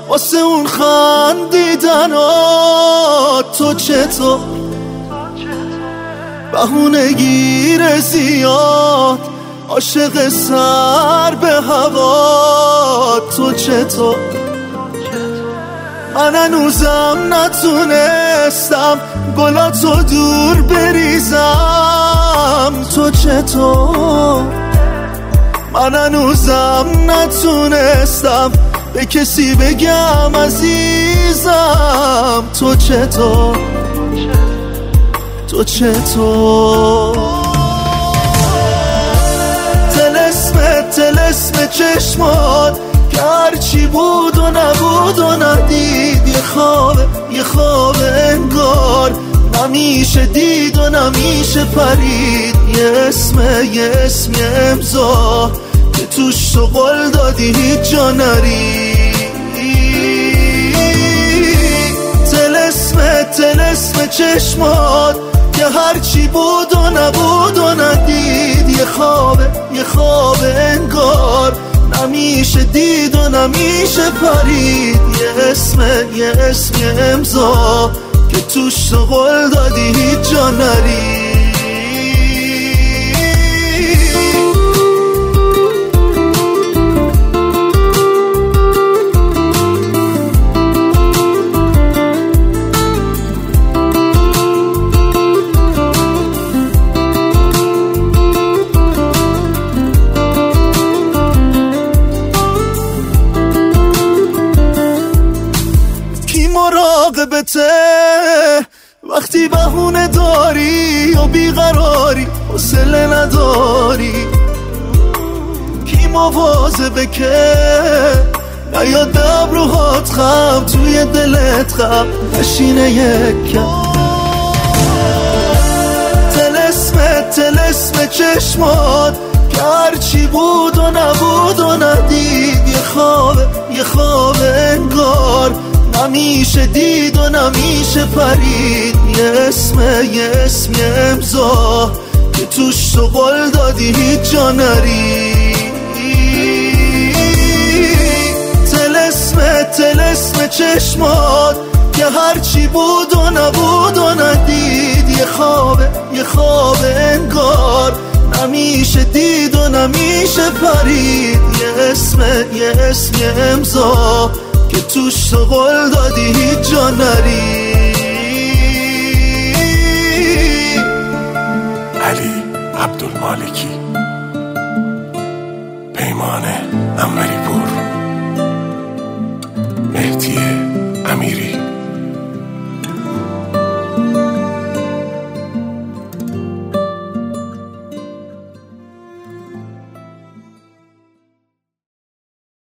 واسه اون خندیدنات تو چطور؟ بهونه گیر زیاد عاشق سر به هوا تو چطور؟ من هنوزم نتونستم گلاتو دور بریزم تو چطور؟ من هنوزم نتونستم به کسی بگم عزیزم تو چطور؟ تو چطور؟ طلسم چشمات که هرچی بود و نبود و ندید یه خواب انگار نمیشه دید و نمیشه پرید. یه اسم امضا که توش تو قول دادی هیچ جا نری. طلسم چشمات که هرچی بود و نبود و ندید یه خواب انگار نمیشه دید و نمیشه پرید. یه اسم امضا که توش تو قول دادی هیچ جا نری. مراقبته وقتی بهونه داری و بیقراری حوصله نداری؟ کی مواظبه که نیاد به ابروهات خم توی دلت خم نشینه یکم؟ طلسم چشمات که هرچی بود و نبود و ندید یه خواب انگار نمیشه دید و نمیشه پرید. یه اسم امضا که توش تو قول دادی هیچ جا نری. طلسم چشمات که هرچی بود و نبود و ندید یه خواب انگار نمیشه دید و نمیشه پرید. یه اسم امضا که توش تو قول دادی هیچ جا نری.